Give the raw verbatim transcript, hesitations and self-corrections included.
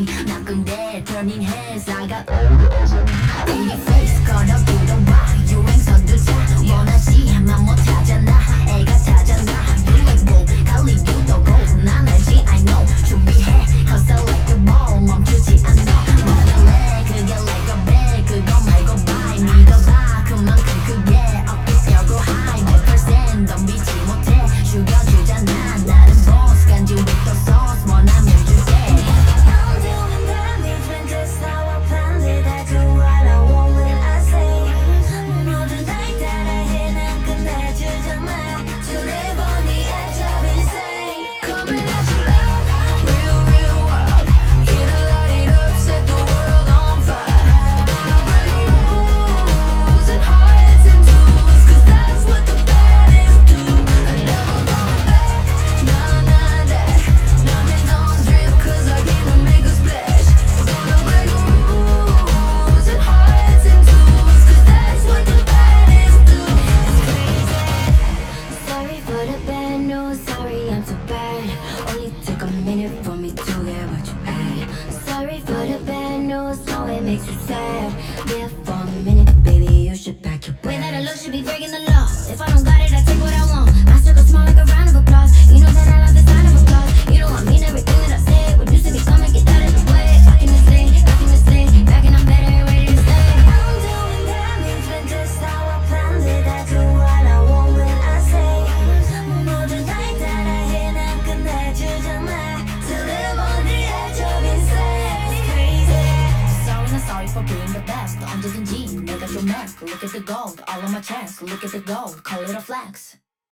thing 나 근데 turning heads I got pretty face 걸어 들어와 유행 서두자 원하지만 못하잖아 애가 타잖아 You like whoa 갈리 you 더 go 난 알지 I know 준비해 cause I like a ball 멈추지 않아 말할래 그게 like a bag 그거 말고 bye 믿어봐 그만큼 크게 어깨 세우고 high 백 퍼센트 덤비지 못해 죽여주잖아 나는 boss 간지 with the sauce 원하면 줄게 I'm doing that different just how I planned it I do what I want when I say 모든 날 따라해 난 끝내주잖아 To live on the edge of insane Coming at you loud Real real wild Here to light it up set the world on fire Break rules and hearts and tools Cause that's what the baddest do I never going back Nah nah that Diamonds on drip cause I came to make a splash Gonna break rules and hearts and tools Cause that's what the baddest do It's crazy Sorry for the bad news, sorry I'm so bad Only took a minute for me to get what you had Sorry for the bad news, know it makes you sad Yeah, for a minute, baby, you should pack your bag Way that I look should be breaking the law If I don't got it, I take what I want My circle small like a round of applause You know that I love the sound of applause You know I mean everything that I say What used to be coming, get out of the way Back in this thing, back in this thing Back and I'm better and ready to stay I'm doing that different just how I planned it I do what I want when I say 모든 날 따라해 난 끝내주잖아 To live on the edge of insane It's crazy Sorry not sorry for being the best 언제든지 내가 your mask Look at the gold all on my chest Look at the gold call it a flex